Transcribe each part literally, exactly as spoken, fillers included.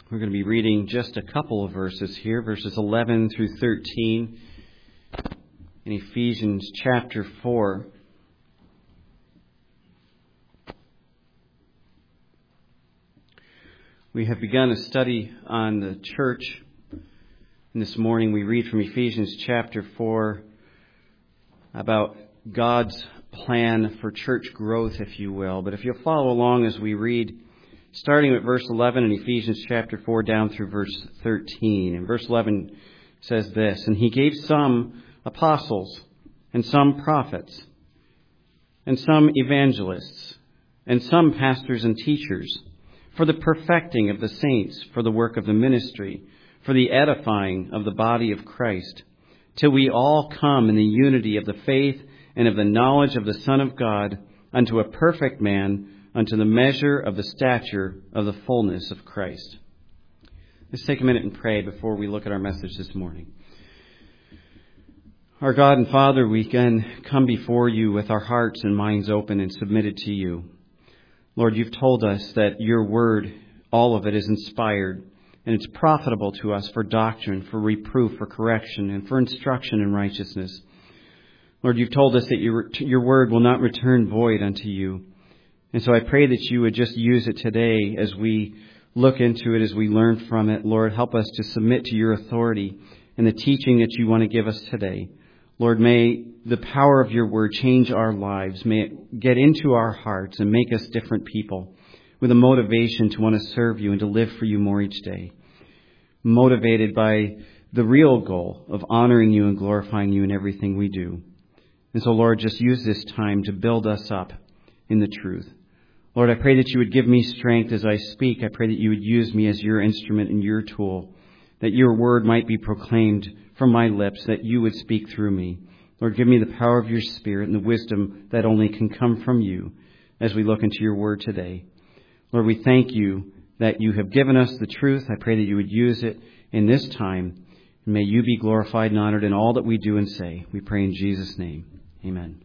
We're going to be reading just a couple of verses here, verses eleven through thirteen in Ephesians chapter four. We have begun a study on the church, and this morning we read from Ephesians chapter four about God's plan for church growth, if you will. But if you'll follow along as we read, starting with verse eleven in Ephesians chapter four down through verse thirteen. And verse eleven says this, "And he gave some apostles, and some prophets, and some evangelists, and some pastors and teachers, for the perfecting of the saints, for the work of the ministry, for the edifying of the body of Christ, till we all come in the unity of the faith and of the knowledge of the Son of God, unto a perfect man, unto the measure of the stature of the fullness of Christ." Let's take a minute and pray before we look at our message this morning. Our God and Father, we can come before you with our hearts and minds open and submitted to you. Lord, you've told us that your word, all of it, is inspired, and it's profitable to us for doctrine, for reproof, for correction, and for instruction in righteousness. Lord, you've told us that your, your word will not return void unto you. And so I pray that you would just use it today as we look into it, as we learn from it. Lord, help us to submit to your authority and the teaching that you want to give us today. Lord, may the power of your word change our lives. May it get into our hearts and make us different people with a motivation to want to serve you and to live for you more each day. Motivated by the real goal of honoring you and glorifying you in everything we do. And so, Lord, just use this time to build us up in the truth. Lord, I pray that you would give me strength as I speak. I pray that you would use me as your instrument and your tool, that your word might be proclaimed from my lips, that you would speak through me. Lord, give me the power of your Spirit and the wisdom that only can come from you as we look into your word today. Lord, we thank you that you have given us the truth. I pray that you would use it in this time. And may you be glorified and honored in all that we do and say. We pray in Jesus' name. Amen.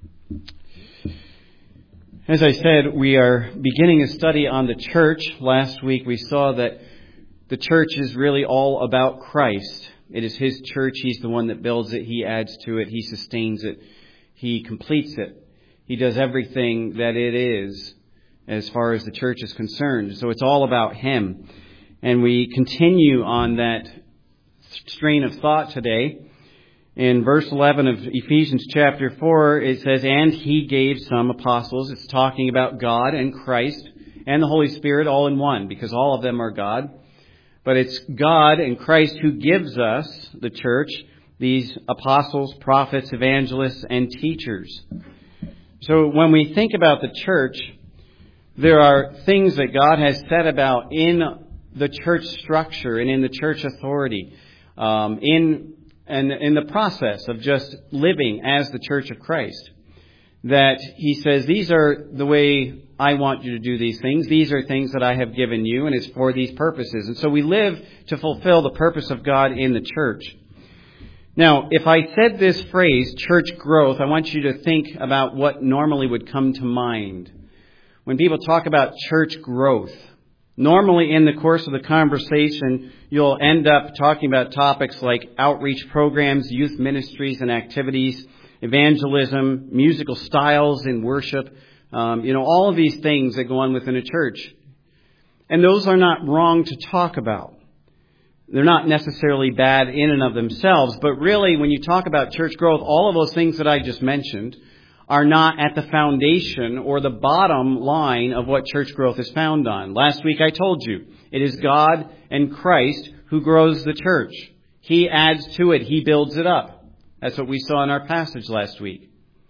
As I said, we are beginning a study on the church. Last week we saw that the church is really all about Christ. It is his church. He's the one that builds it. He adds to it. He sustains it. He completes it. He does everything that it is as far as the church is concerned. So it's all about him. And we continue on that strain of thought today. In verse eleven of Ephesians chapter four, it says, "And he gave some apostles." It's talking about God and Christ and the Holy Spirit all in one, because all of them are God. But it's God and Christ who gives us, the church, these apostles, prophets, evangelists, and teachers. So when we think about the church, there are things that God has said about in the church structure and in the church authority, um, in and in the process of just living as the church of Christ, that he says, these are the way I want you to do these things. These are things that I have given you, and it's for these purposes. And so we live to fulfill the purpose of God in the church. Now, if I said this phrase, church growth, I want you to think about what normally would come to mind. When people talk about church growth, normally in the course of the conversation, you'll end up talking about topics like outreach programs, youth ministries and activities, evangelism, musical styles in worship, um, you know, all of these things that go on within a church. And those are not wrong to talk about. They're not necessarily bad in and of themselves, but really when you talk about church growth, all of those things that I just mentioned are not at the foundation or the bottom line of what church growth is found on. Last week I told you, it is God and Christ who grows the church. He adds to it. He builds it up. That's what we saw in our passage last week.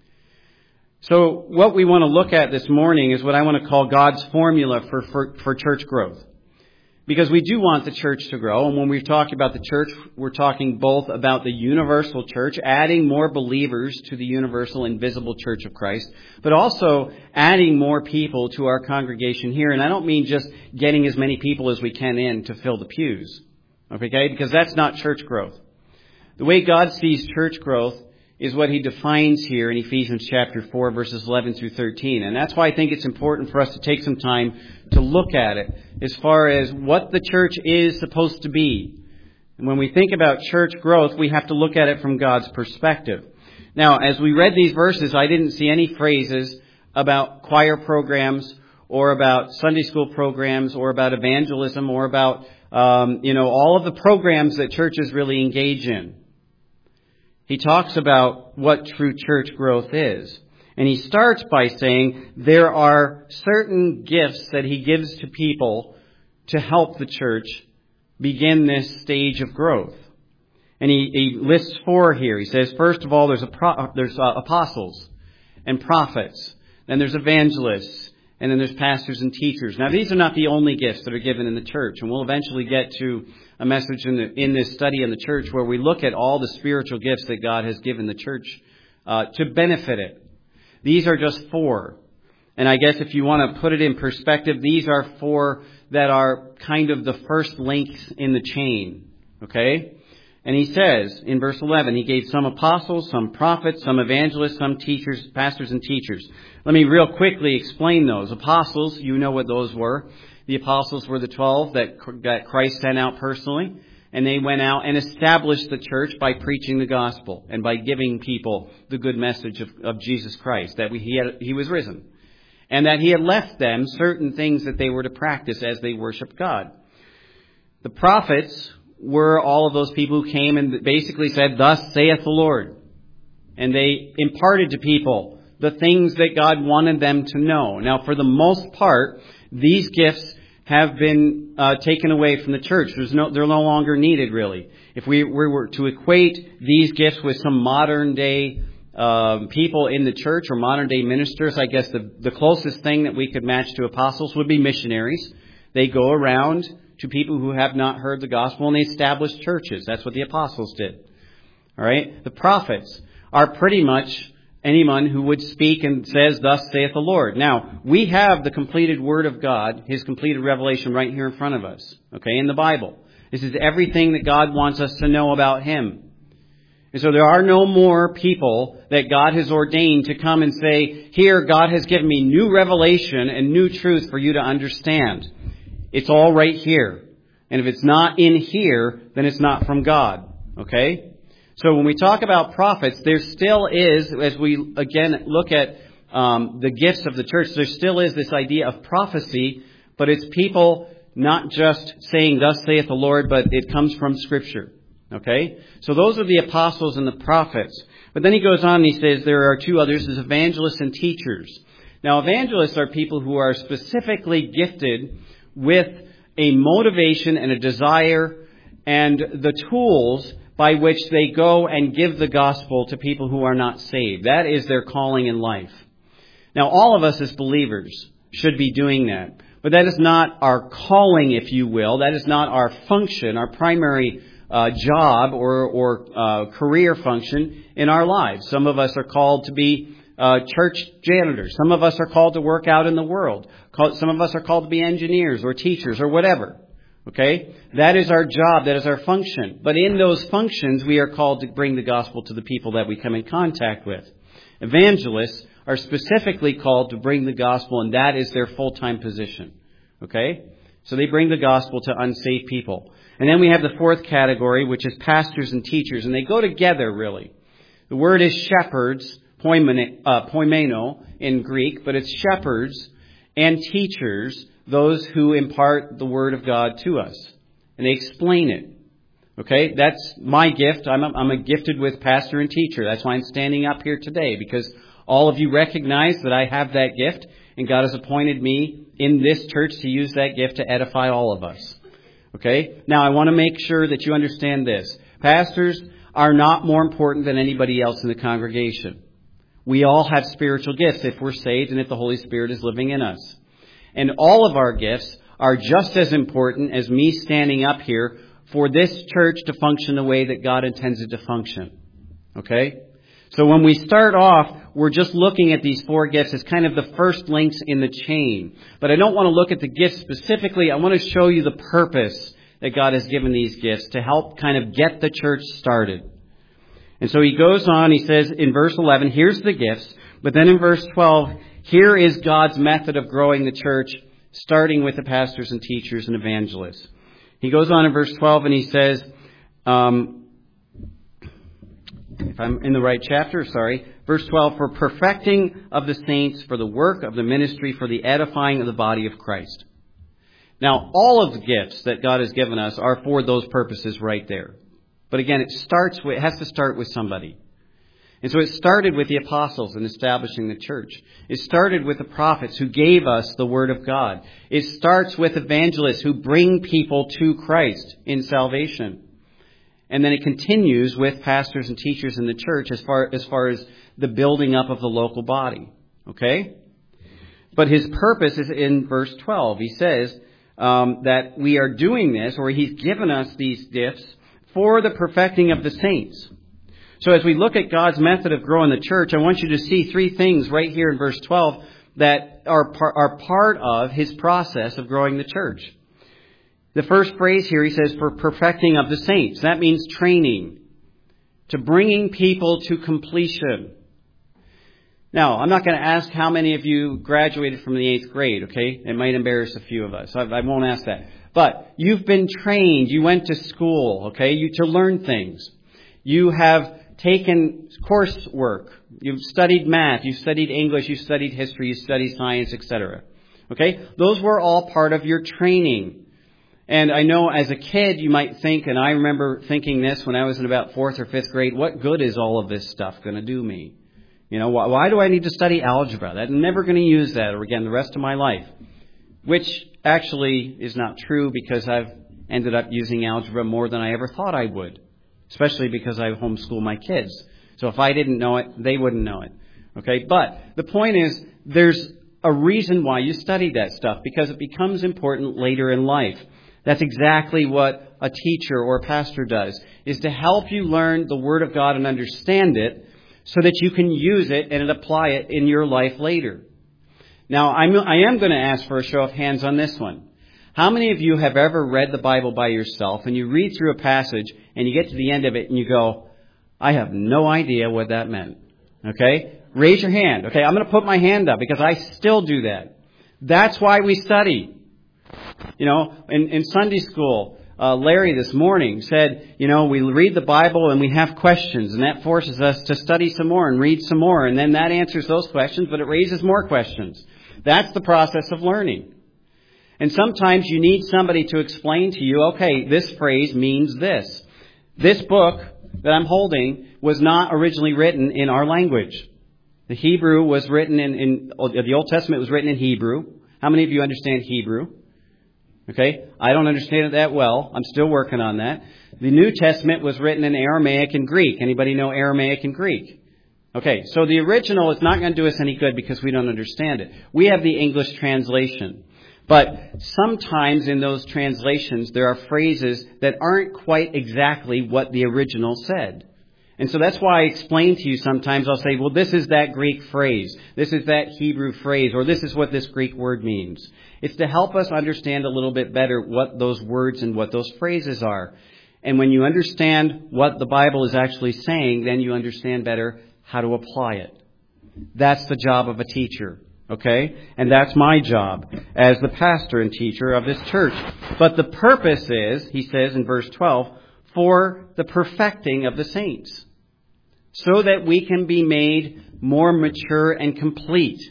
So what we want to look at this morning is what I want to call God's formula for, for, for church growth. Because we do want the church to grow. And when we talk about the church, we're talking both about the universal church, adding more believers to the universal invisible church of Christ, but also adding more people to our congregation here. And I don't mean just getting as many people as we can in to fill the pews. Okay? Because that's not church growth. The way God sees church growth is what he defines here in Ephesians chapter four, verses eleven through thirteen. And that's why I think it's important for us to take some time to look at it as far as what the church is supposed to be. And when we think about church growth, we have to look at it from God's perspective. Now, as we read these verses, I didn't see any phrases about choir programs or about Sunday school programs or about evangelism or about, um, you know, all of the programs that churches really engage in. He talks about what true church growth is. And he starts by saying there are certain gifts that he gives to people to help the church begin this stage of growth. And he, he lists four here. He says, first of all, there's, a pro, there's uh, apostles and prophets. Then there's evangelists. And then there's pastors and teachers. Now, these are not the only gifts that are given in the church. And we'll eventually get to a message in, the, in this study in the church where we look at all the spiritual gifts that God has given the church uh, to benefit it. These are just four. And I guess if you want to put it in perspective, these are four that are kind of the first links in the chain. Okay? And he says in verse eleven, he gave some apostles, some prophets, some evangelists, some teachers, pastors and teachers. Let me real quickly explain those. Apostles, you know what those were. The apostles were the twelve that, that Christ sent out personally. And they went out and established the church by preaching the gospel and by giving people the good message of, of Jesus Christ, that we, he, had, he was risen. And that he had left them certain things that they were to practice as they worshiped God. The prophets were all of those people who came and basically said, "Thus saith the Lord." And they imparted to people the things that God wanted them to know. Now, for the most part, these gifts have been uh, taken away from the church. There's no, they're no longer needed, really. If we, we were to equate these gifts with some modern day uh, people in the church or modern day ministers, I guess the, the closest thing that we could match to apostles would be missionaries. They go around to people who have not heard the gospel, and they establish churches. That's what the apostles did. All right? The prophets are pretty much anyone who would speak and says, "Thus saith the Lord." Now, we have the completed Word of God, His completed revelation right here in front of us, okay, in the Bible. This is everything that God wants us to know about Him. And so there are no more people that God has ordained to come and say, "Here, God has given me new revelation and new truth for you to understand." It's all right here. And if it's not in here, then it's not from God. Okay? So when we talk about prophets, there still is, as we again look at um, the gifts of the church, there still is this idea of prophecy, but it's people not just saying, "Thus saith the Lord," but it comes from Scripture. Okay? So those are the apostles and the prophets. But then he goes on and he says there are two others, as evangelists and teachers. Now, evangelists are people who are specifically gifted with a motivation and a desire and the tools by which they go and give the gospel to people who are not saved. That is their calling in life. Now, all of us as believers should be doing that. But that is not our calling, if you will. That is not our function, our primary uh, job or, or uh, career function in our lives. Some of us are called to be Uh, church janitors. Some of us are called to work out in the world. Some of us are called to be engineers or teachers or whatever. Okay? That is our job. That is our function. But in those functions, we are called to bring the gospel to the people that we come in contact with. Evangelists are specifically called to bring the gospel, and that is their full-time position. Okay? So they bring the gospel to unsaved people. And then we have the fourth category, which is pastors and teachers. And they go together, really. The word is shepherds. Poimeno in Greek, but it's shepherds and teachers, those who impart the Word of God to us. And they explain it. Okay, that's my gift. I'm a, I'm a gifted with pastor and teacher. That's why I'm standing up here today, because all of you recognize that I have that gift, and God has appointed me in this church to use that gift to edify all of us. Okay, now I want to make sure that you understand this. Pastors are not more important than anybody else in the congregation. We all have spiritual gifts if we're saved and if the Holy Spirit is living in us. And all of our gifts are just as important as me standing up here for this church to function the way that God intends it to function. Okay? So when we start off, we're just looking at these four gifts as kind of the first links in the chain. But I don't want to look at the gifts specifically. I want to show you the purpose that God has given these gifts to help kind of get the church started. And so he goes on, he says in verse eleven, here's the gifts. But then in verse twelve, here is God's method of growing the church, starting with the pastors and teachers and evangelists. He goes on in verse twelve and he says, um, if I'm in the right chapter, sorry, verse twelve, for perfecting of the saints, for the work of the ministry, for the edifying of the body of Christ. Now, all of the gifts that God has given us are for those purposes right there. But again, it starts with, it has to start with somebody. And so it started with the apostles in establishing the church. It started with the prophets who gave us the word of God. It starts with evangelists who bring people to Christ in salvation. And then it continues with pastors and teachers in the church as far, as far as the building up of the local body. Okay? But his purpose is in verse twelve. He says um, that we are doing this, or he's given us these gifts for the perfecting of the saints. So as we look at God's method of growing the church, I want you to see three things right here in verse twelve that are, par- are part of his process of growing the church. The first phrase here, he says, for perfecting of the saints. That means training, to bringing people to completion. Now, I'm not going to ask how many of you graduated from the eighth grade, okay? It might embarrass a few of us. I, I won't ask that. But you've been trained. You went to school, okay, you to learn things. You have taken coursework. You've studied math. You've studied English. You've studied history. You've studied science, et cetera. Okay? Those were all part of your training. And I know as a kid you might think, and I remember thinking this when I was in about fourth or fifth grade, what good is all of this stuff going to do me? You know, why, why do I need to study algebra? I'm never going to use that again the rest of my life. Which actually is not true because I've ended up using algebra more than I ever thought I would. Especially because I homeschool my kids. So if I didn't know it, they wouldn't know it. Okay? But the point is, there's a reason why you study that stuff, because it becomes important later in life. That's exactly what a teacher or a pastor does, is to help you learn the Word of God and understand it so that you can use it and apply it in your life later. Now, I'm, I am going to ask for a show of hands on this one. How many of you have ever read the Bible by yourself and you read through a passage and you get to the end of it and you go, I have no idea what that meant? Okay? Raise your hand. Okay, I'm going to put my hand up because I still do that. That's why we study. You know, in, in Sunday school, uh, Larry this morning said, you know, we read the Bible and we have questions, and that forces us to study some more and read some more, and then that answers those questions, but it raises more questions. That's the process of learning. And sometimes you need somebody to explain to you, okay, this phrase means this. This book that I'm holding was not originally written in our language. The Hebrew was written in, in the Old Testament was written in Hebrew. How many of you understand Hebrew? Okay, I don't understand it that well. I'm still working on that. The New Testament was written in Aramaic and Greek. Anybody know Aramaic and Greek? Okay, so the original is not going to do us any good because we don't understand it. We have the English translation. But sometimes in those translations, there are phrases that aren't quite exactly what the original said. And so that's why I explain to you sometimes, I'll say, well, this is that Greek phrase. This is that Hebrew phrase. Or this is what this Greek word means. It's to help us understand a little bit better what those words and what those phrases are. And when you understand what the Bible is actually saying, then you understand better how to apply it. That's the job of a teacher. Okay? And that's my job as the pastor and teacher of this church. But the purpose is, he says in verse twelve, for the perfecting of the saints, so that we can be made more mature and complete.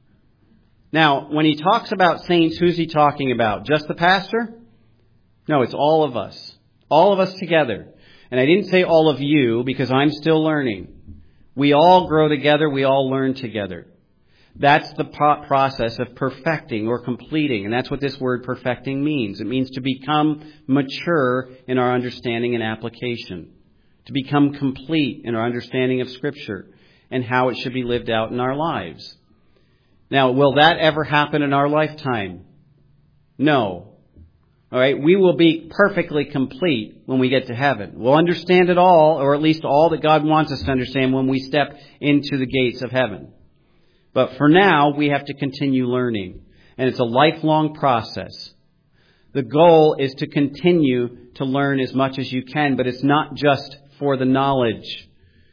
Now, when he talks about saints, who's he talking about? Just the pastor? No, it's all of us. All of us together. And I didn't say all of you because I'm still learning. We all grow together. We all learn together. That's the process of perfecting or completing. And that's what this word perfecting means. It means to become mature in our understanding and application. To become complete in our understanding of Scripture and how it should be lived out in our lives. Now, will that ever happen in our lifetime? No. All right, we will be perfectly complete when we get to heaven. We'll understand it all, or at least all that God wants us to understand when we step into the gates of heaven. But for now, we have to continue learning. And it's a lifelong process. The goal is to continue to learn as much as you can, but it's not just for the knowledge.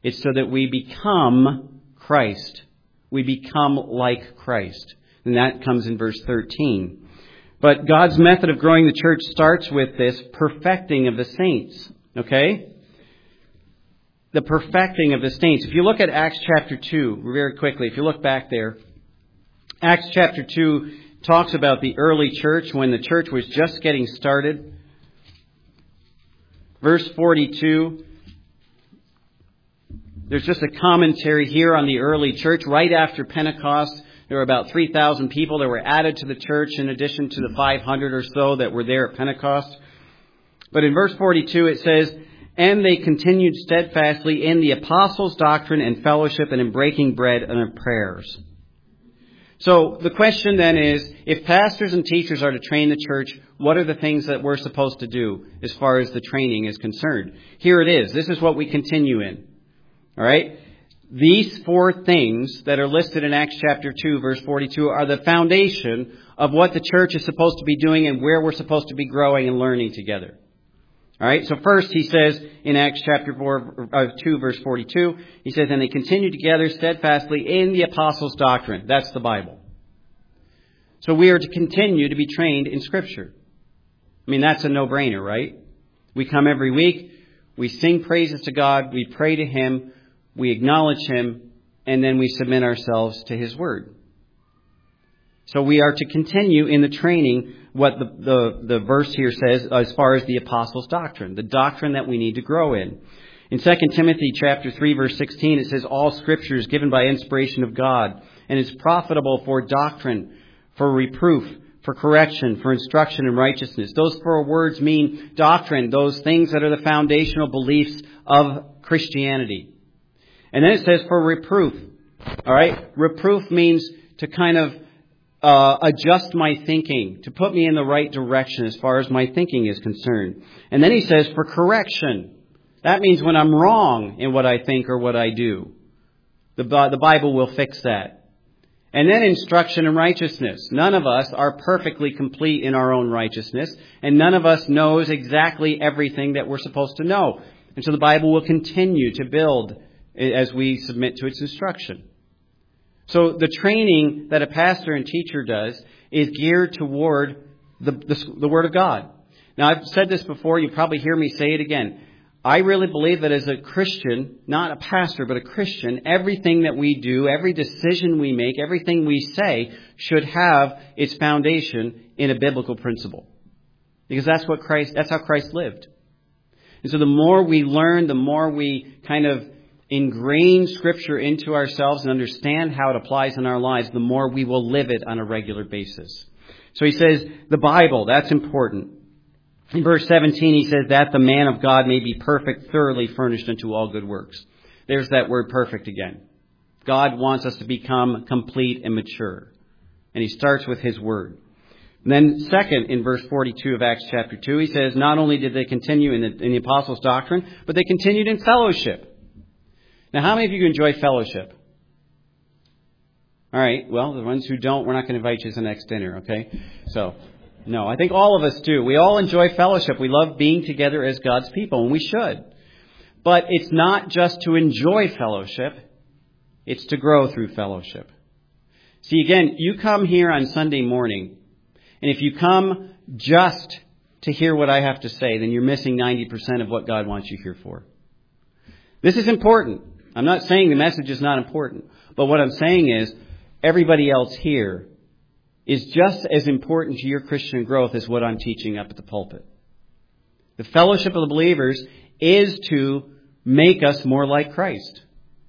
It's so that we become Christ. We become like Christ. And that comes in verse thirteen. But God's method of growing the church starts with this perfecting of the saints. Okay? The perfecting of the saints. If you look at Acts chapter two, very quickly, if you look back there, Acts chapter two talks about the early church when the church was just getting started. Verse forty-two, there's just a commentary here on the early church. Right after Pentecost, there were about three thousand people that were added to the church in addition to the five hundred or so that were there at Pentecost. But in verse forty-two it says, and they continued steadfastly in the apostles' doctrine and fellowship and in breaking bread and in prayers. So the question then is, if pastors and teachers are to train the church, what are the things that we're supposed to do as far as the training is concerned? Here it is. This is what we continue in. All right? These four things that are listed in Acts chapter two, verse forty-two, are the foundation of what the church is supposed to be doing and where we're supposed to be growing and learning together. All right? So first he says in Acts chapter four, uh, two, verse forty-two, he says, and they continued together steadfastly in the apostles' doctrine. That's the Bible. So we are to continue to be trained in Scripture. I mean, that's a no-brainer, right? We come every week, we sing praises to God, we pray to Him, we acknowledge Him, and then we submit ourselves to His Word. So we are to continue in the training, what the, the, the verse here says, as far as the apostles' doctrine, the doctrine that we need to grow in. In Second Timothy chapter three, verse sixteen, it says, all Scripture is given by inspiration of God, and is profitable for doctrine, for reproof, for correction, for instruction in righteousness. Those four words mean doctrine, those things that are the foundational beliefs of Christianity. And then it says for reproof. All right? Reproof means to kind of uh, adjust my thinking, to put me in the right direction as far as my thinking is concerned. And then he says for correction. That means when I'm wrong in what I think or what I do. The, the Bible will fix that. And then instruction in righteousness. None of us are perfectly complete in our own righteousness, and none of us knows exactly everything that we're supposed to know. And so the Bible will continue to build as we submit to its instruction. So the training that a pastor and teacher does is geared toward the, the, the Word of God. Now, I've said this before. You probably hear me say it again. I really believe that as a Christian, not a pastor, but a Christian, everything that we do, every decision we make, everything we say should have its foundation in a biblical principle. Because that's what Christ, that's how Christ lived. And so the more we learn, the more we kind of ingrain Scripture into ourselves and understand how it applies in our lives, the more we will live it on a regular basis. So he says, the Bible, that's important. In verse seventeen, he says that the man of God may be perfect, thoroughly furnished unto all good works. There's that word perfect again. God wants us to become complete and mature. And he starts with His Word. And then second, in verse forty-two of Acts chapter two, he says, not only did they continue in the, in the apostles' doctrine, but they continued in fellowship. Now, how many of you enjoy fellowship? All right, well, the ones who don't, we're not going to invite you to the next dinner, okay? So... No, I think all of us do. We all enjoy fellowship. We love being together as God's people, and we should. But it's not just to enjoy fellowship. It's to grow through fellowship. See, again, you come here on Sunday morning, and if you come just to hear what I have to say, then you're missing ninety percent of what God wants you here for. This is important. I'm not saying the message is not important, but what I'm saying is everybody else here is just as important to your Christian growth as what I'm teaching up at the pulpit. The fellowship of the believers is to make us more like Christ.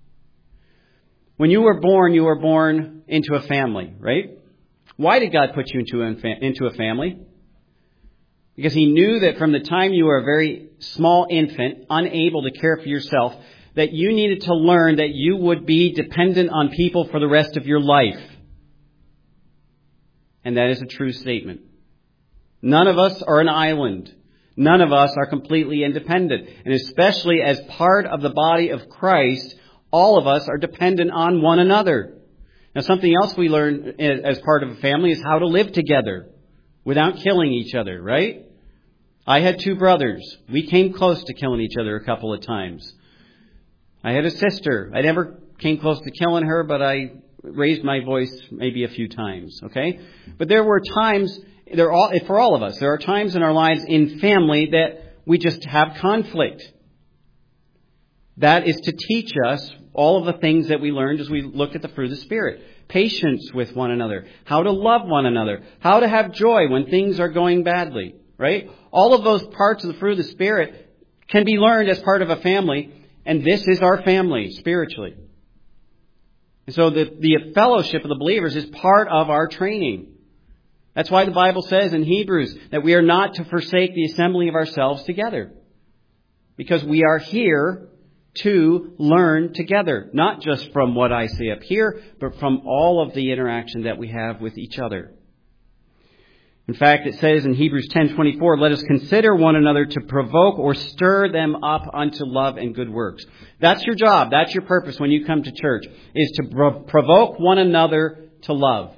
When you were born, you were born into a family, right? Why did God put you into a, into a family? Because He knew that from the time you were a very small infant, unable to care for yourself, that you needed to learn that you would be dependent on people for the rest of your life. And that is a true statement. None of us are an island. None of us are completely independent. And especially as part of the body of Christ, all of us are dependent on one another. Now, something else we learn as part of a family is how to live together without killing each other, right? I had two brothers. We came close to killing each other a couple of times. I had a sister. I never came close to killing her, but I raised my voice maybe a few times, okay? But there were times, there all, for all of us, there are times in our lives in family that we just have conflict. That is to teach us all of the things that we learned as we looked at the fruit of the Spirit. Patience with one another. How to love one another. How to have joy when things are going badly, right? All of those parts of the fruit of the Spirit can be learned as part of a family, and this is our family spiritually. And so the, the fellowship of the believers is part of our training. That's why the Bible says in Hebrews that we are not to forsake the assembling of ourselves together. Because we are here to learn together. Not just from what I say up here, but from all of the interaction that we have with each other. In fact, it says in Hebrews ten twenty-four, let us consider one another to provoke or stir them up unto love and good works. That's your job. That's your purpose when you come to church, is to prov- provoke one another to love.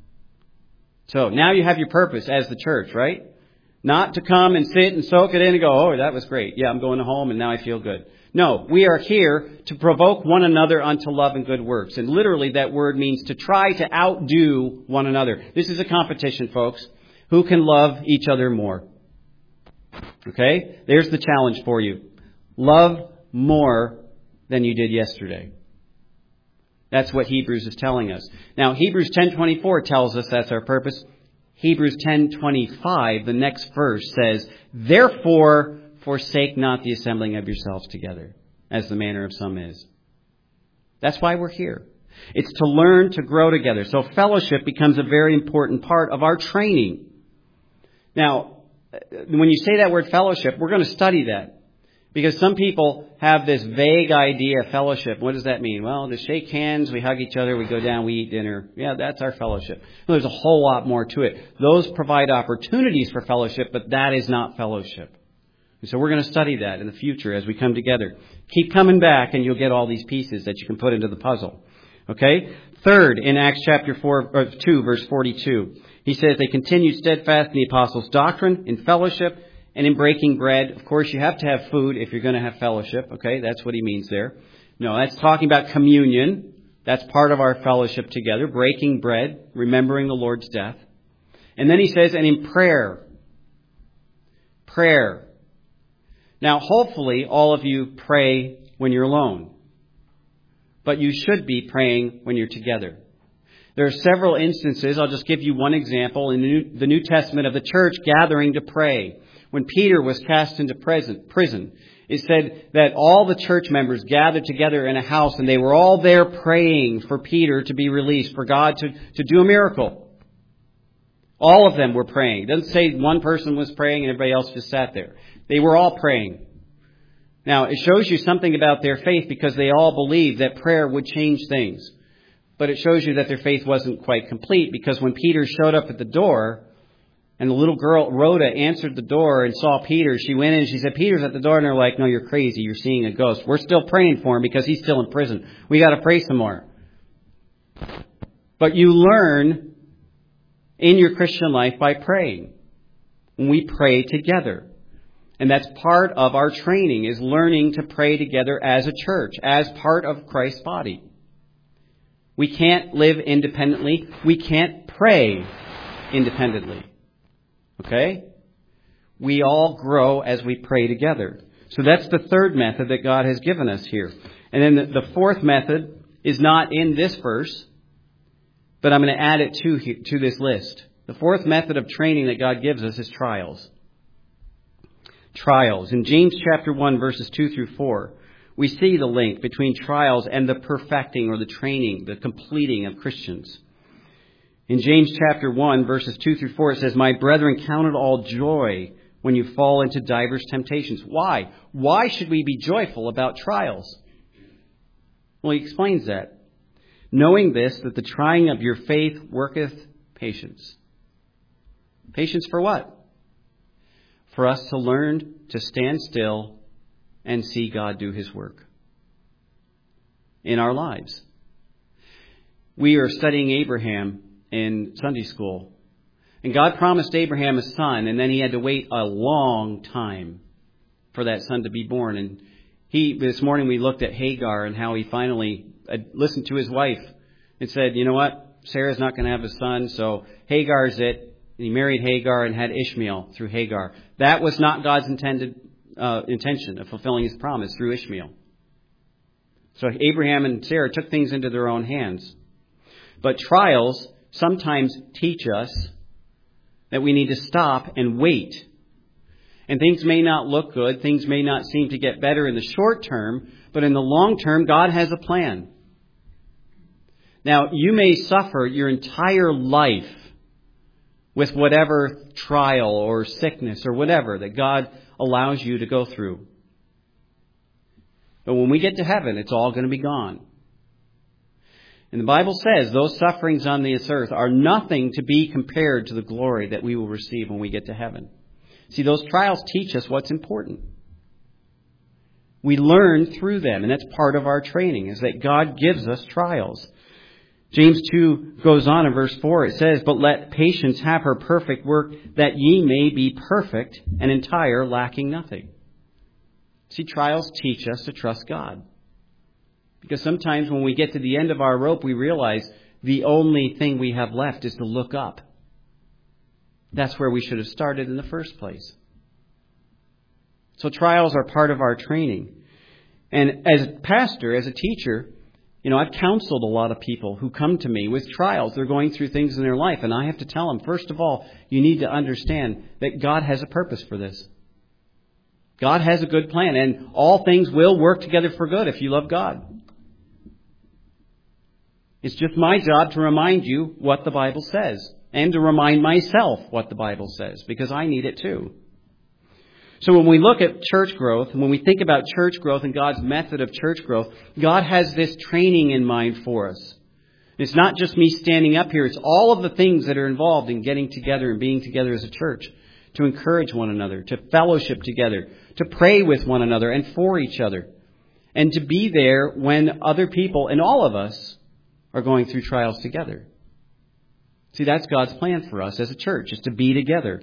So now you have your purpose as the church, right? Not to come and sit and soak it in and go, oh, that was great. Yeah, I'm going home and now I feel good. No, we are here to provoke one another unto love and good works. And literally that word means to try to outdo one another. This is a competition, folks. Who can love each other more? Okay? There's the challenge for you. Love more than you did yesterday. That's what Hebrews is telling us. Now, Hebrews ten twenty-four tells us that's our purpose. Hebrews ten twenty-five, the next verse, says, therefore, forsake not the assembling of yourselves together, as the manner of some is. That's why we're here. It's to learn to grow together. So fellowship becomes a very important part of our training. Now, when you say that word fellowship, we're going to study that. Because some people have this vague idea of fellowship. What does that mean? Well, to shake hands, we hug each other, we go down, we eat dinner. Yeah, that's our fellowship. Well, there's a whole lot more to it. Those provide opportunities for fellowship, but that is not fellowship. And so we're going to study that in the future as we come together. Keep coming back and you'll get all these pieces that you can put into the puzzle. Okay? Third, in Acts chapter four, or two, verse forty-two, he says they continued steadfast in the apostles' doctrine, in fellowship, and in breaking bread. Of course, you have to have food if you're going to have fellowship. Okay? That's what he means there. No, that's talking about communion. That's part of our fellowship together. Breaking bread, remembering the Lord's death. And then he says, and in prayer. Prayer. Now, hopefully, all of you pray when you're alone. But you should be praying when you're together. There are several instances. I'll just give you one example in the New, the New Testament of the church gathering to pray. When Peter was cast into prison, it said that all the church members gathered together in a house and they were all there praying for Peter to be released, for God to, to do a miracle. All of them were praying. It doesn't say one person was praying and everybody else just sat there. They were all praying. Now, it shows you something about their faith because they all believed that prayer would change things. But it shows you that their faith wasn't quite complete because when Peter showed up at the door and the little girl, Rhoda, answered the door and saw Peter, she went in and she said, Peter's at the door. And they're like, no, you're crazy. You're seeing a ghost. We're still praying for him because he's still in prison. We got to pray some more. But you learn in your Christian life by praying. When we pray together. And that's part of our training, is learning to pray together as a church, as part of Christ's body. We can't live independently. We can't pray independently. Okay? We all grow as we pray together. So that's the third method that God has given us here. And then the, the fourth method is not in this verse, but I'm going to add it to, to this list. The fourth method of training that God gives us is trials. Trials. In James chapter one, verses two through four, we see the link between trials and the perfecting or the training, the completing of Christians. In James chapter one, verses two through four, it says, my brethren, count it all joy when you fall into divers temptations. Why? Why should we be joyful about trials? Well, he explains that. Knowing this, that the trying of your faith worketh patience. Patience for what? For us to learn to stand still and see God do his work in our lives. We are studying Abraham in Sunday school. And God promised Abraham a son, and then he had to wait a long time for that son to be born. And He, this morning we looked at Hagar and how he finally listened to his wife and said, you know what? Sarah's not going to have a son, so Hagar's it. And he married Hagar and had Ishmael through Hagar. That was not God's intended uh, intention of fulfilling his promise through Ishmael. So Abraham and Sarah took things into their own hands. But trials sometimes teach us that we need to stop and wait. And things may not look good. Things may not seem to get better in the short term. But in the long term, God has a plan. Now, you may suffer your entire life with whatever trial or sickness or whatever that God allows you to go through. But when we get to heaven, it's all going to be gone. And the Bible says those sufferings on this earth are nothing to be compared to the glory that we will receive when we get to heaven. See, those trials teach us what's important. We learn through them, and that's part of our training, is that God gives us trials. James two goes on in verse four. It says, but let patience have her perfect work, that ye may be perfect and entire, lacking nothing. See, trials teach us to trust God. Because sometimes when we get to the end of our rope, we realize the only thing we have left is to look up. That's where we should have started in the first place. So trials are part of our training. And as a pastor, as a teacher, you know, I've counseled a lot of people who come to me with trials. They're going through things in their life. And I have to tell them, first of all, you need to understand that God has a purpose for this. God has a good plan. And all things will work together for good if you love God. It's just my job to remind you what the Bible says. And to remind myself what the Bible says. Because I need it too. So when we look at church growth, and when we think about church growth and God's method of church growth, God has this training in mind for us. It's not just me standing up here. It's all of the things that are involved in getting together and being together as a church. To encourage one another, to fellowship together, to pray with one another and for each other. And to be there when other people, and all of us, are going through trials together. See, that's God's plan for us as a church, is to be together.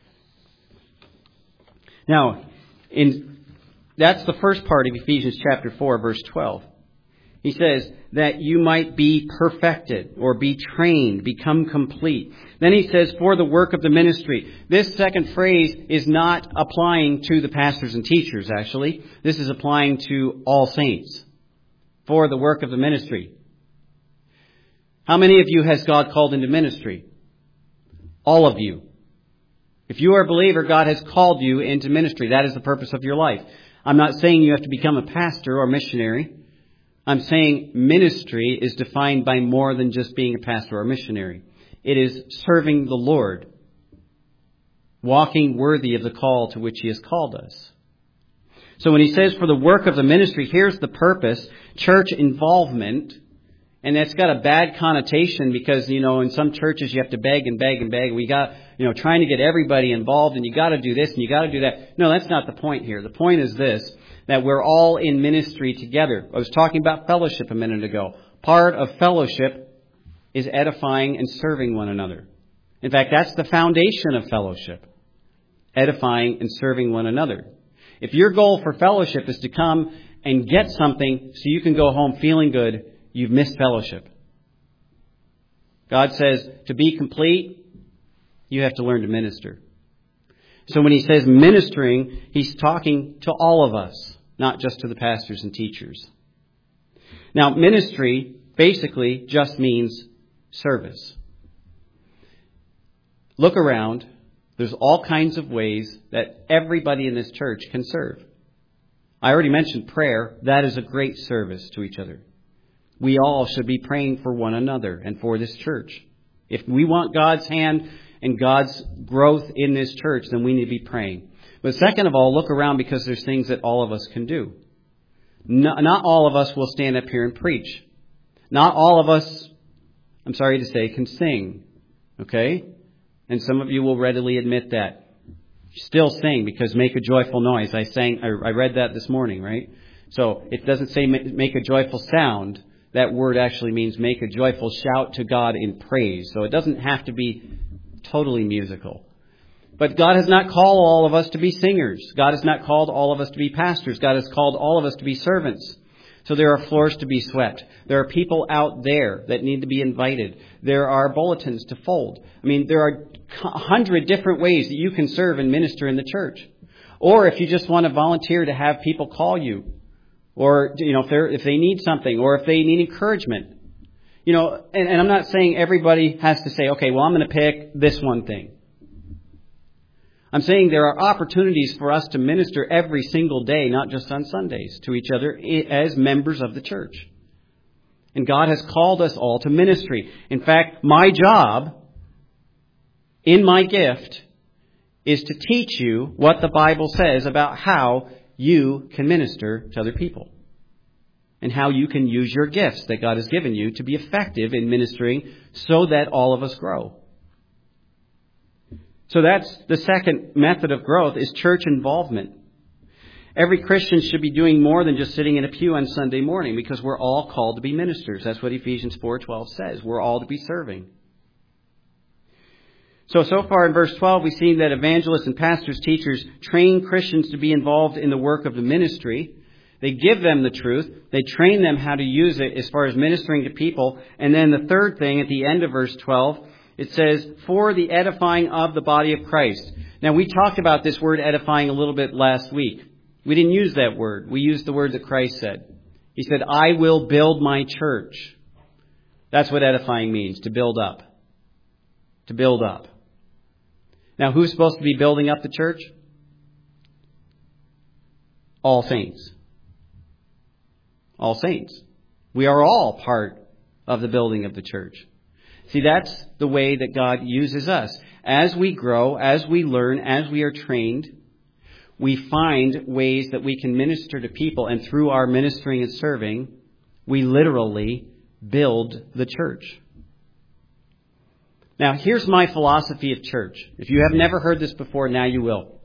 Now, in that's the first part of Ephesians chapter four, verse twelve. He says that you might be perfected or be trained, become complete. Then he says, for the work of the ministry. This second phrase is not applying to the pastors and teachers, actually. This is applying to all saints. For the work of the ministry. How many of you has God called into ministry? All of you. If you are a believer, God has called you into ministry. That is the purpose of your life. I'm not saying you have to become a pastor or missionary. I'm saying ministry is defined by more than just being a pastor or missionary. It is serving the Lord. Walking worthy of the call to which He has called us. So when he says for the work of the ministry, here's the purpose. Church involvement. And that's got a bad connotation because, you know, in some churches you have to beg and beg and beg. We got, you know, trying to get everybody involved and you got to do this and you got to do that. No, that's not the point here. The point is this, that we're all in ministry together. I was talking about fellowship a minute ago. Part of fellowship is edifying and serving one another. In fact, that's the foundation of fellowship. Edifying and serving one another. If your goal for fellowship is to come and get something so you can go home feeling good, you've missed fellowship. God says to be complete, you have to learn to minister. So when he says ministering, he's talking to all of us, not just to the pastors and teachers. Now, ministry basically just means service. Look around. There's all kinds of ways that everybody in this church can serve. I already mentioned prayer. That is a great service to each other. We all should be praying for one another and for this church. If we want God's hand and God's growth in this church, then we need to be praying. But second of all, look around because there's things that all of us can do. Not, not all of us will stand up here and preach. Not all of us, I'm sorry to say, can sing. Okay? And some of you will readily admit that. Still sing because make a joyful noise. I sang, I read that this morning, right? So it doesn't say make a joyful sound. That word actually means make a joyful shout to God in praise. So it doesn't have to be totally musical. But God has not called all of us to be singers. God has not called all of us to be pastors. God has called all of us to be servants. So there are floors to be swept. There are people out there that need to be invited. There are bulletins to fold. I mean, there are a hundred different ways that you can serve and minister in the church. Or if you just want to volunteer to have people call you, or, you know, if they're, if they need something, or if they need encouragement. You know, and, and I'm not saying everybody has to say, okay, well, I'm going to pick this one thing. I'm saying there are opportunities for us to minister every single day, not just on Sundays, to each other as members of the church. And God has called us all to ministry. In fact, my job, in my gift, is to teach you what the Bible says about how you can minister to other people. And how you can use your gifts that God has given you to be effective in ministering so that all of us grow. So that's the second method of growth, is church involvement. Every Christian should be doing more than just sitting in a pew on Sunday morning, because we're all called to be ministers. That's what Ephesians four twelve says. We're all to be serving. So, so far in verse twelve, we've seen that evangelists and pastors, teachers train Christians to be involved in the work of the ministry. They give them the truth. They train them how to use it as far as ministering to people. And then the third thing at the end of verse twelve, it says, for the edifying of the body of Christ. Now, we talked about this word edifying a little bit last week. We didn't use that word. We used the word that Christ said. He said, I will build my church. That's what edifying means, to build up. To build up. Now, who's supposed to be building up the church? All saints. All saints. We are all part of the building of the church. See, that's the way that God uses us. As we grow, as we learn, as we are trained, we find ways that we can minister to people. And through our ministering and serving, we literally build the church. Now, here's my philosophy of church. If you have never heard this before, now you will.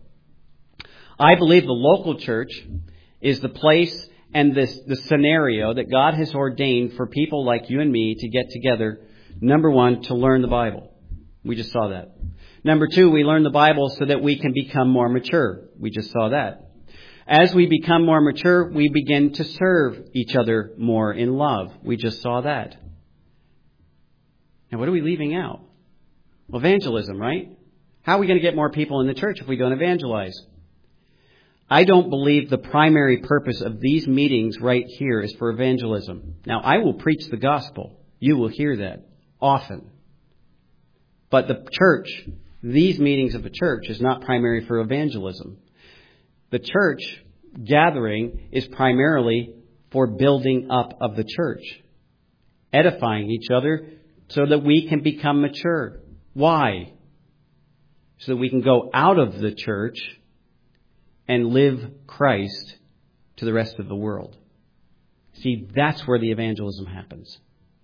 I believe the local church is the place and this, the scenario that God has ordained for people like you and me to get together. Number one, to learn the Bible. We just saw that. Number two, we learn the Bible so that we can become more mature. We just saw that. As we become more mature, we begin to serve each other more in love. We just saw that. Now, what are we leaving out? Well, evangelism, right? How are we going to get more people in the church if we don't evangelize? I don't believe the primary purpose of these meetings right here is for evangelism. Now, I will preach the gospel. You will hear that often. But the church, these meetings of the church, is not primary for evangelism. The church gathering is primarily for building up of the church, edifying each other so that we can become mature. Why? So that we can go out of the church and live Christ to the rest of the world. See, that's where the evangelism happens.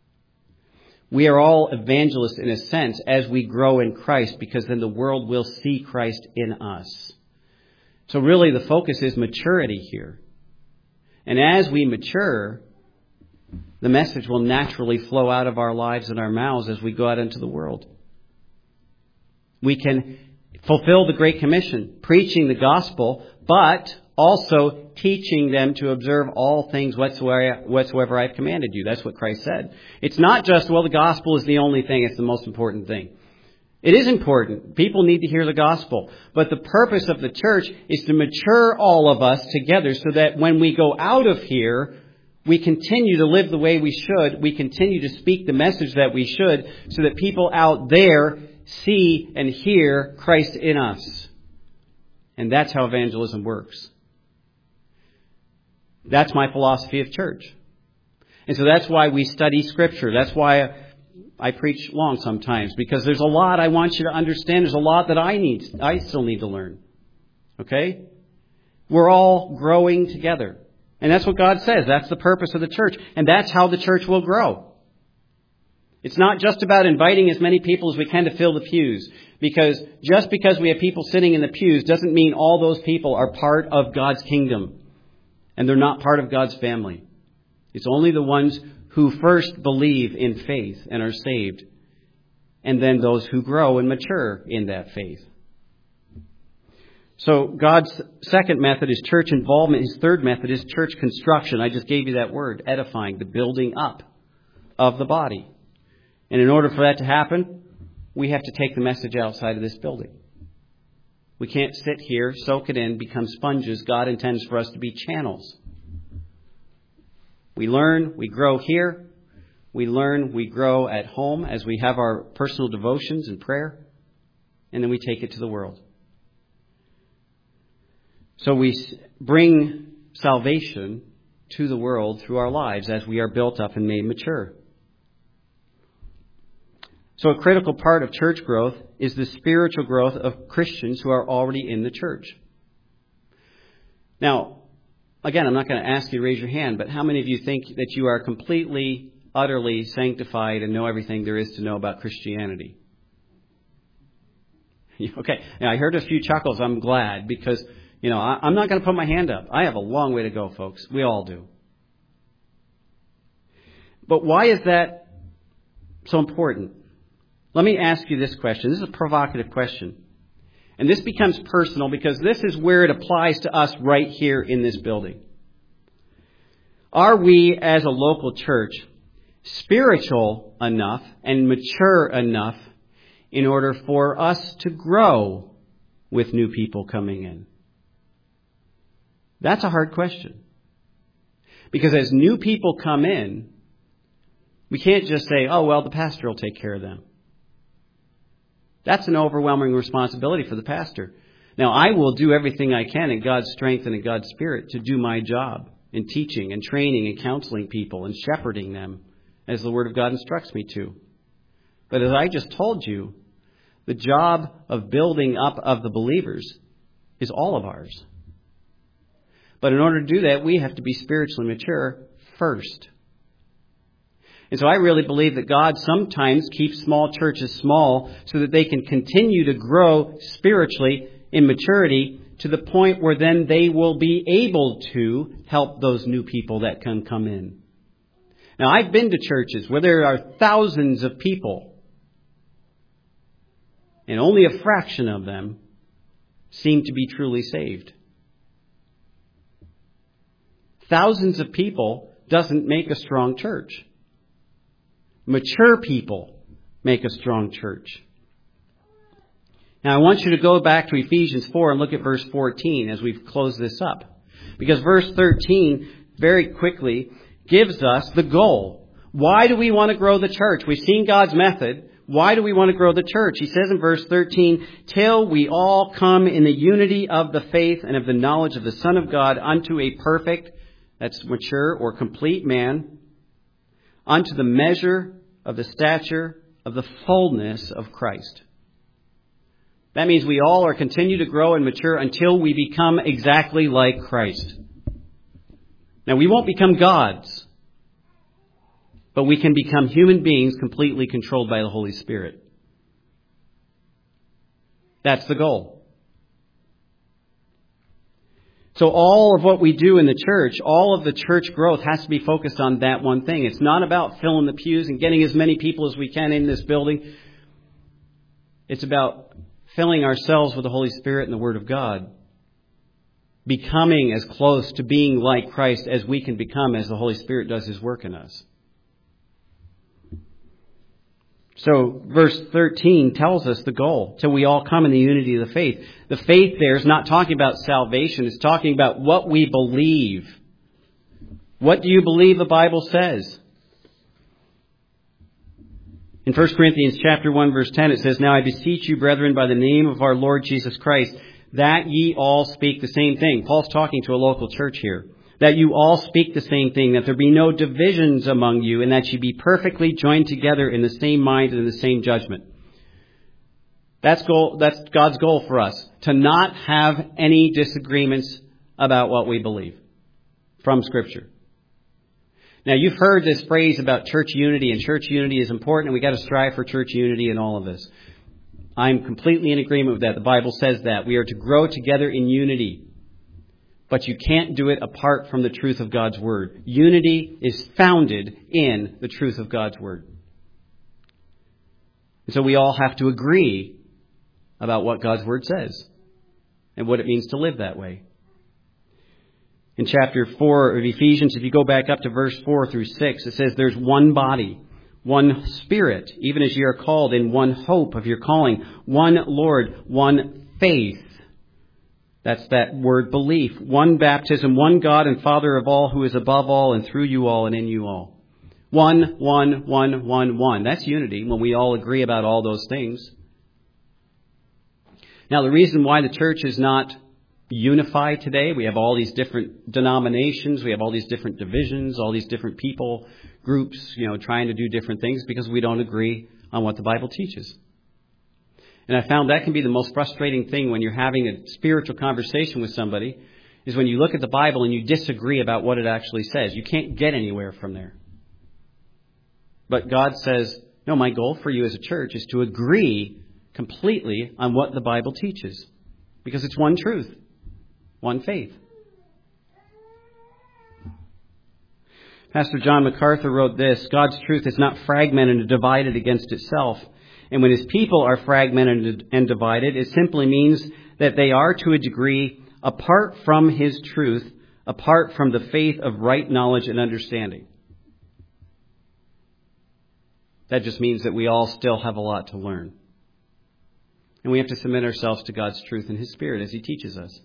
We are all evangelists in a sense as we grow in Christ, because then the world will see Christ in us. So really the focus is maturity here. And as we mature, the message will naturally flow out of our lives and our mouths as we go out into the world. We can fulfill the Great Commission, preaching the gospel, but also teaching them to observe all things whatsoever, whatsoever I've commanded you. That's what Christ said. It's not just, well, the gospel is the only thing. It's the most important thing. It is important. People need to hear the gospel. But the purpose of the church is to mature all of us together so that when we go out of here, we continue to live the way we should. We continue to speak the message that we should, so that people out there see and hear Christ in us. And that's how evangelism works. That's my philosophy of church. And so that's why we study Scripture. That's why I preach long sometimes, because there's a lot I want you to understand. There's a lot that I need, I still need to learn. Okay? We're all growing together. And that's what God says. That's the purpose of the church. And that's how the church will grow. It's not just about inviting as many people as we can to fill the pews. Because just because we have people sitting in the pews doesn't mean all those people are part of God's kingdom. And they're not part of God's family. It's only the ones who first believe in faith and are saved. And then those who grow and mature in that faith. So God's second method is church involvement. His third method is church construction. I just gave you that word, edifying, the building up of the body. And in order for that to happen, we have to take the message outside of this building. We can't sit here, soak it in, become sponges. God intends for us to be channels. We learn, we grow here. We learn, we grow at home as we have our personal devotions and prayer. And then we take it to the world. So we bring salvation to the world through our lives as we are built up and made mature. So a critical part of church growth is the spiritual growth of Christians who are already in the church. Now, again, I'm not going to ask you to raise your hand, but how many of you think that you are completely, utterly sanctified and know everything there is to know about Christianity? Okay, now I heard a few chuckles. I'm glad because, you know, I, I'm not going to put my hand up. I have a long way to go, folks. We all do. But why is that so important? Let me ask you this question. This is a provocative question. And this becomes personal because this is where it applies to us right here in this building. Are we, as a local church, spiritual enough and mature enough in order for us to grow with new people coming in? That's a hard question. Because as new people come in, we can't just say, oh, well, the pastor will take care of them. That's an overwhelming responsibility for the pastor. Now, I will do everything I can in God's strength and in God's Spirit to do my job in teaching and training and counseling people and shepherding them as the Word of God instructs me to. But as I just told you, the job of building up of the believers is all of ours. But in order to do that, we have to be spiritually mature first. And so I really believe that God sometimes keeps small churches small so that they can continue to grow spiritually in maturity to the point where then they will be able to help those new people that can come in. Now, I've been to churches where there are thousands of people, and only a fraction of them seem to be truly saved. Thousands of people doesn't make a strong church. Mature people make a strong church. Now, I want you to go back to Ephesians four and look at verse fourteen as we've closed this up. Because verse thirteen, very quickly, gives us the goal. Why do we want to grow the church? We've seen God's method. Why do we want to grow the church? He says in verse thirteen, till we all come in the unity of the faith and of the knowledge of the Son of God unto a perfect, that's mature or complete man, unto the measure of the stature of the fullness of Christ. That means we all are continue to grow and mature until we become exactly like Christ. Now, we won't become gods, but we can become human beings completely controlled by the Holy Spirit. That's the goal. So all of what we do in the church, all of the church growth has to be focused on that one thing. It's not about filling the pews and getting as many people as we can in this building. It's about filling ourselves with the Holy Spirit and the Word of God. Becoming as close to being like Christ as we can become as the Holy Spirit does His work in us. So verse thirteen tells us the goal, till we all come in the unity of the faith. The faith there is not talking about salvation. It's talking about what we believe. What do you believe the Bible says? In First Corinthians chapter one, verse ten, it says, now I beseech you, brethren, by the name of our Lord Jesus Christ, that ye all speak the same thing. Paul's talking to a local church here. That you all speak the same thing, that there be no divisions among you, and that ye be perfectly joined together in the same mind and in the same judgment. That's goal, that's God's goal for us, to not have any disagreements about what we believe from Scripture. Now, you've heard this phrase about church unity, and church unity is important, and we've got to strive for church unity in all of this. I'm completely in agreement with that. The Bible says that. We are to grow together in unity. But you can't do it apart from the truth of God's Word. Unity is founded in the truth of God's Word. And so we all have to agree about what God's Word says. and what it means to live that way. In chapter four of Ephesians, if you go back up to verse four through six, it says there's one body, one Spirit, even as you are called, in one hope of your calling, one Lord, one faith. That's that word belief. One baptism, one God and Father of all, who is above all and through you all and in you all. One, one, one, one, one. That's unity when we all agree about all those things. Now, the reason why the church is not unified today, we have all these different denominations, we have all these different divisions, all these different people, groups, you know, trying to do different things because we don't agree on what the Bible teaches. And I found that can be the most frustrating thing when you're having a spiritual conversation with somebody, is when you look at the Bible and you disagree about what it actually says. You can't get anywhere from there. But God says, no, my goal for you as a church is to agree completely on what the Bible teaches. Because it's one truth, one faith. Pastor John MacArthur wrote this: God's truth is not fragmented and divided against itself. And when His people are fragmented and divided, it simply means that they are, to a degree, apart from His truth, apart from the faith of right knowledge and understanding. That just means that we all still have a lot to learn. And we have to submit ourselves to God's truth and His Spirit as He teaches us.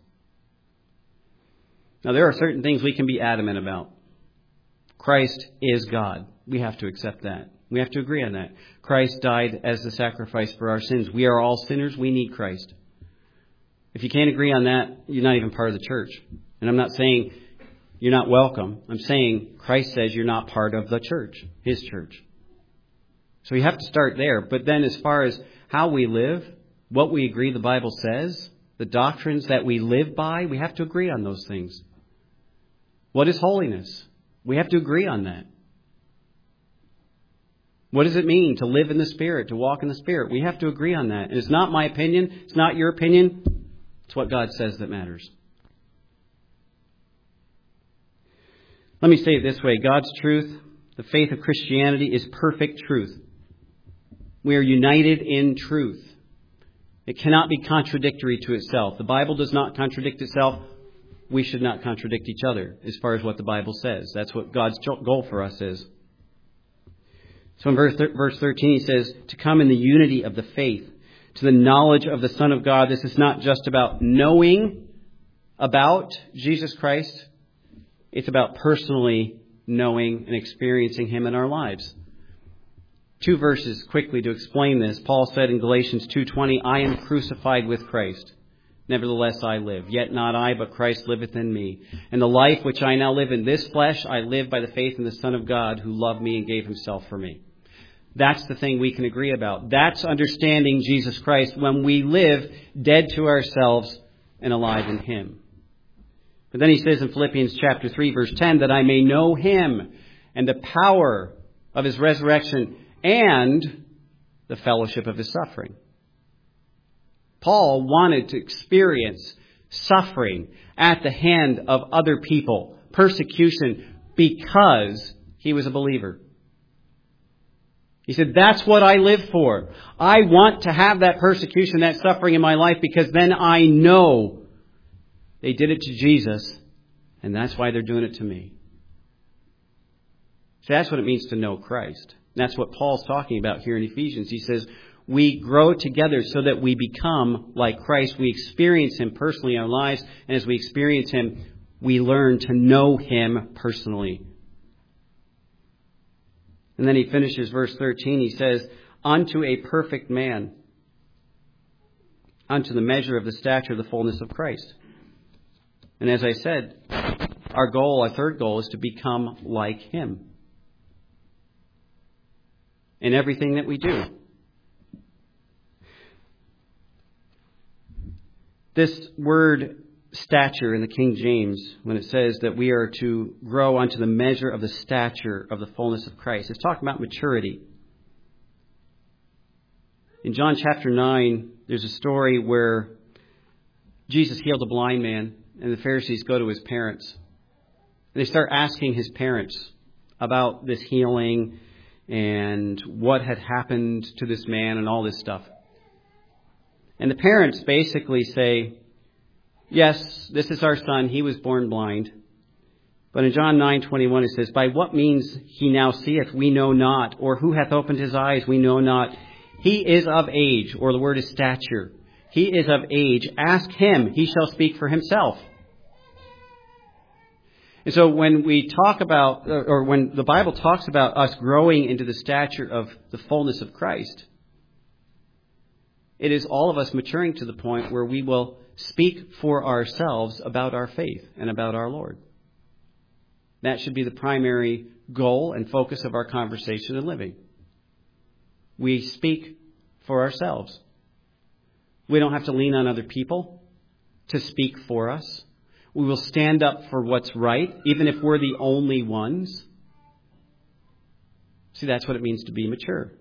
Now, there are certain things we can be adamant about. Christ is God. We have to accept that. We have to agree on that. Christ died as the sacrifice for our sins. We are all sinners. We need Christ. If you can't agree on that, you're not even part of the church. And I'm not saying you're not welcome. I'm saying Christ says you're not part of the church, His church. So you have to start there. But then as far as how we live, what we agree the Bible says, the doctrines that we live by, we have to agree on those things. What is holiness? We have to agree on that. What does it mean to live in the Spirit, to walk in the Spirit? We have to agree on that. And it's not my opinion. It's not your opinion. It's what God says that matters. Let me say it this way. God's truth, the faith of Christianity, is perfect truth. We are united in truth. It cannot be contradictory to itself. The Bible does not contradict itself. We should not contradict each other as far as what the Bible says. That's what God's goal for us is. So in verse, verse thirteen, he says, to come in the unity of the faith, to the knowledge of the Son of God. This is not just about knowing about Jesus Christ. It's about personally knowing and experiencing Him in our lives. Two verses quickly to explain this. Paul said in Galatians two twenty, I am crucified with Christ. Nevertheless I live. Yet not I, but Christ liveth in me. And the life which I now live in this flesh, I live by the faith in the Son of God, who loved me and gave Himself for me. That's the thing we can agree about. That's understanding Jesus Christ when we live dead to ourselves and alive in Him. But then he says in Philippians chapter three, verse ten, that I may know Him and the power of His resurrection and the fellowship of His suffering. Paul wanted to experience suffering at the hand of other people, persecution, because he was a believer. He said, that's what I live for. I want to have that persecution, that suffering in my life, because then I know they did it to Jesus, and that's why they're doing it to me. So that's what it means to know Christ. And that's what Paul's talking about here in Ephesians. He says, we grow together so that we become like Christ. We experience Him personally in our lives. And as we experience Him, we learn to know Him personally. And then he finishes verse thirteen. He says, unto a perfect man, unto the measure of the stature of the fullness of Christ. And as I said, our goal, our third goal, is to become like Him in everything that we do. This word stature in the King James, when it says that we are to grow unto the measure of the stature of the fullness of Christ, it's talking about maturity. In John chapter nine, there's a story where Jesus healed a blind man, and the Pharisees go to his parents. And they start asking his parents about this healing and what had happened to this man and all this stuff. And the parents basically say, yes, this is our son. He was born blind. But in John nine twenty-one it says, by what means he now seeth, we know not, or who hath opened his eyes, we know not. He is of age, or the word is stature. He is of age. Ask him, he shall speak for himself. And so when we talk about, or when the Bible talks about us growing into the stature of the fullness of Christ, it is all of us maturing to the point where we will speak for ourselves about our faith and about our Lord. That should be the primary goal and focus of our conversation and living. We speak for ourselves. We don't have to lean on other people to speak for us. We will stand up for what's right, even if we're the only ones. See, that's what it means to be mature.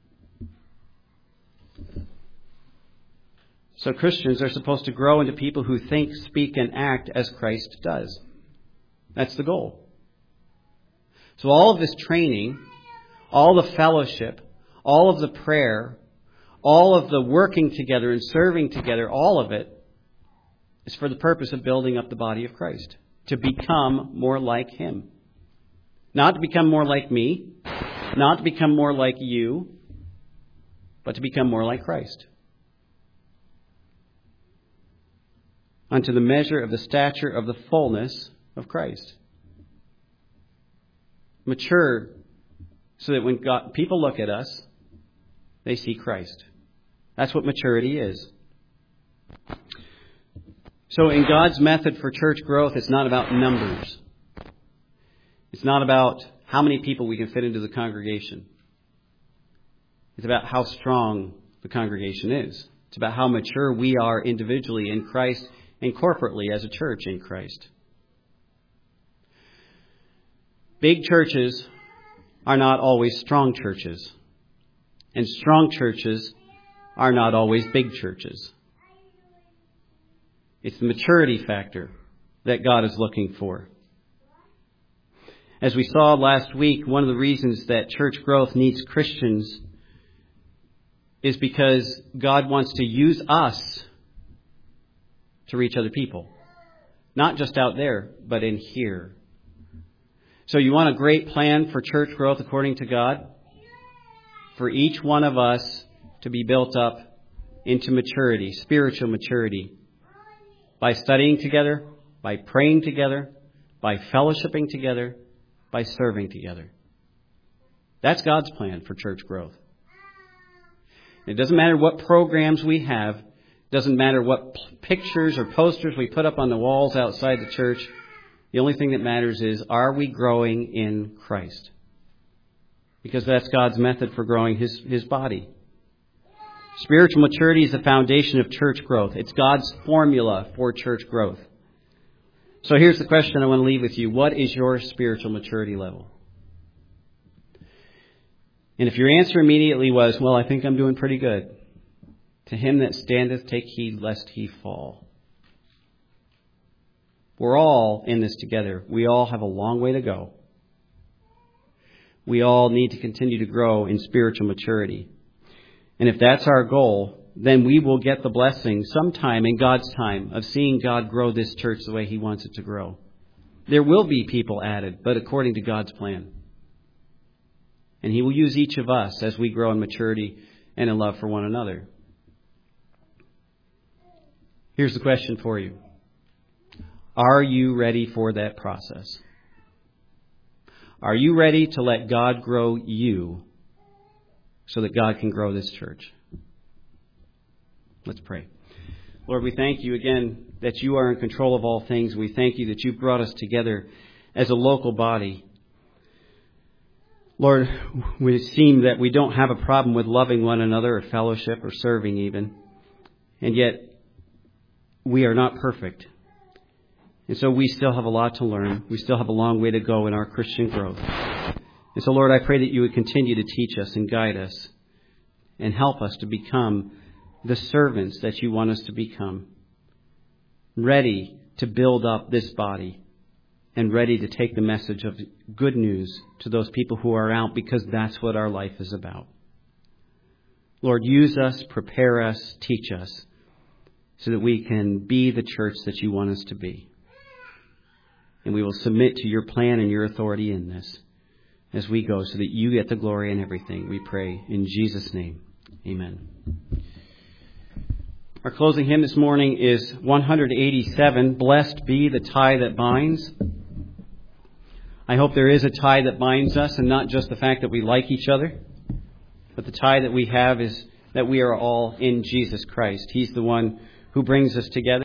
So Christians are supposed to grow into people who think, speak, and act as Christ does. That's the goal. So all of this training, all the fellowship, all of the prayer, all of the working together and serving together, all of it is for the purpose of building up the body of Christ, to become more like Him. Not to become more like me, not to become more like you, but to become more like Christ. Unto the measure of the stature of the fullness of Christ. Mature so that when God, people look at us, they see Christ. That's what maturity is. So in God's method for church growth, it's not about numbers. It's not about how many people we can fit into the congregation. It's about how strong the congregation is. It's about how mature we are individually in Christ and corporately as a church in Christ. Big churches are not always strong churches. And strong churches are not always big churches. It's the maturity factor that God is looking for. As we saw last week, one of the reasons that church growth needs Christians is because God wants to use us to reach other people. Not just out there, but in here. So you want a great plan for church growth according to God? For each one of us to be built up into maturity, spiritual maturity, by studying together, by praying together, by fellowshipping together, by serving together. That's God's plan for church growth. It doesn't matter what programs we have. It doesn't matter what pictures or posters we put up on the walls outside the church. The only thing that matters is, are we growing in Christ? Because that's God's method for growing His, His body. Spiritual maturity is the foundation of church growth. It's God's formula for church growth. So here's the question I want to leave with you. What is your spiritual maturity level? And if your answer immediately was, well, I think I'm doing pretty good. To him that standeth, take heed lest he fall. We're all in this together. We all have a long way to go. We all need to continue to grow in spiritual maturity. And if that's our goal, then we will get the blessing sometime in God's time of seeing God grow this church the way He wants it to grow. There will be people added, but according to God's plan. And He will use each of us as we grow in maturity and in love for one another. Here's the question for you. Are you ready for that process? Are you ready to let God grow you so that God can grow this church? Let's pray. Lord, we thank You again that You are in control of all things. We thank You that You've brought us together as a local body. Lord, we seem that we don't have a problem with loving one another or fellowship or serving even. And yet, we are not perfect. And so we still have a lot to learn. We still have a long way to go in our Christian growth. And so, Lord, I pray that You would continue to teach us and guide us and help us to become the servants that You want us to become, ready to build up this body and ready to take the message of good news to those people who are out, because that's what our life is about. Lord, use us, prepare us, teach us, so that we can be the church that you want us to be. And we will submit to your plan and your authority in this as we go, so that you get the glory in everything. We pray in Jesus' name. Amen. Our closing hymn this morning is one eighty-seven, Blessed Be the Tie That Binds. I hope there is a tie that binds us, and not just the fact that we like each other, but the tie that we have is that we are all in Jesus Christ. He's the one who brings us together.